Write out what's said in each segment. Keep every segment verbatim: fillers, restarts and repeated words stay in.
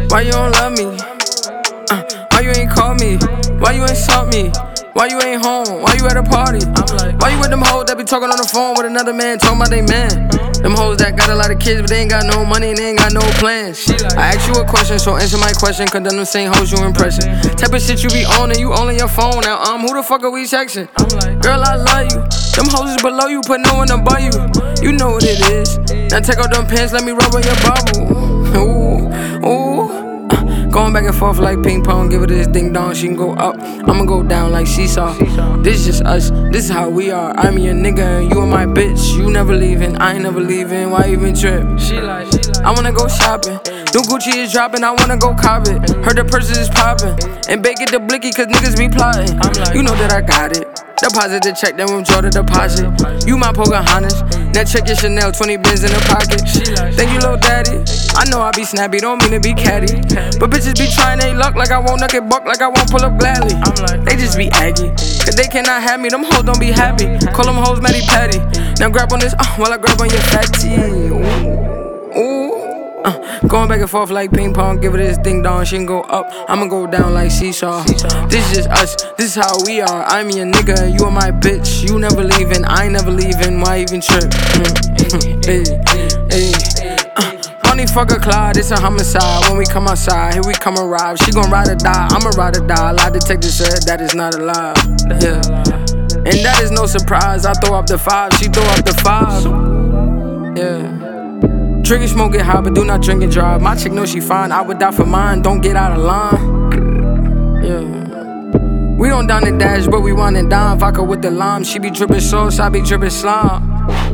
Why you don't love me? Uh, why you ain't call me? Why you ain't salt me? Why you ain't home? Why you at a party? Why you with them hoes that be talking on the phone with another man, talking about they man? Them hoes that got a lot of kids, but they ain't got no money and they ain't got no plans. I ask you a question, so answer my question, cause them same hoes you impressing. Type of shit you be owning, you only your phone now. Um, who the fuck are we texting? Girl, I love you. Them hoes is below you, put no one above you. You know what it is. Now take out them pants, let me rub on your bubble. Ooh, ooh. Going back and forth like ping pong, give her this ding dong, she can go up, I'ma go down like seesaw. This is just us, this is how we are. I'm your nigga and you are my bitch. You never leaving, I ain't never leaving. Why even trip? I wanna go shopping. New Gucci is dropping, I wanna go cop it. Heard the purses is popping, and bake it the blicky cause niggas be plotting. You know that I got it. Deposit the check, then withdraw the deposit. You my Pocahontas, now check your Chanel, twenty bins in the pocket. Thank you, little daddy. I know I be snappy, don't mean to be catty, but bitches be trying they luck like I won't knock it buck, like I won't pull up gladly. They just be aggy, cause they cannot have me, them hoes don't be happy. Call them hoes Matty Patty. Now grab on this, uh, while I grab on your fatty. Ooh, ooh. Uh, going back and forth like ping pong, give her this ding dong, she can go up, I'ma go down like seesaw. This is just us, this is how we are. I'm your nigga, you are my bitch. You never leaving, I ain't never leaving. Why even trip? Mm, hey, hey. Uh, Money fuck a Clyde, it's a homicide. When we come outside, here we come arrive. She gon' ride or die, I'ma ride or die. Lie detector said that is not alive. Yeah, and that is no surprise. I throw up the five, she throw up the five. Yeah. Drink and smoke, get high, but do not drink and drive. My chick knows she fine, I would die for mine. Don't get out of line. Yeah. We don't down the dash, but we want it down. Vodka with the lime. She be dripping sauce, I be dripping slime.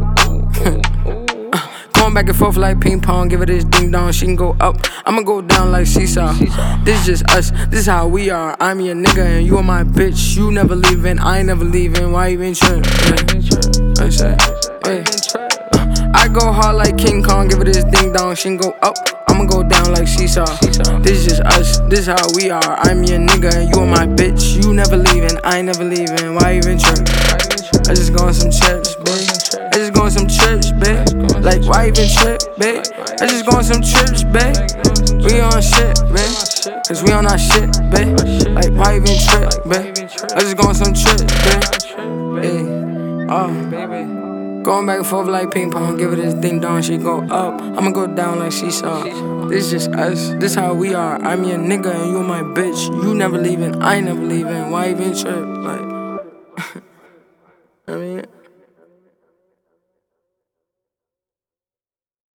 Going back and forth like ping pong, give her this ding dong, she can go up, I'ma go down like seesaw. This is just us, this is how we are. I'm your nigga and you are my bitch. You never leaving, I ain't never leaving. Why you even trip? Yeah. I say, hey. I go hard like King Kong, give her this ding dong, she can go up, I'ma go down like seesaw. This is just us, this is how we are. I'm your nigga and you are my bitch. You never leaving, I ain't never leaving. Why even trip? I just go on some trips, babe. I just go on some trips, babe. Like why even trip, babe? I just go on some trips, babe. We on shit, babe. Cause we on our shit, babe. Like why even trip, babe? I just go on some trips, babe. Hey, oh. Going back and forth like ping pong, give her this ding dong, she go up, I'ma go down like seesaw. This is just us, this how we are. I'm your nigga and you my bitch. You never leaving, I ain't never leaving. Why even trip? Like, I mean.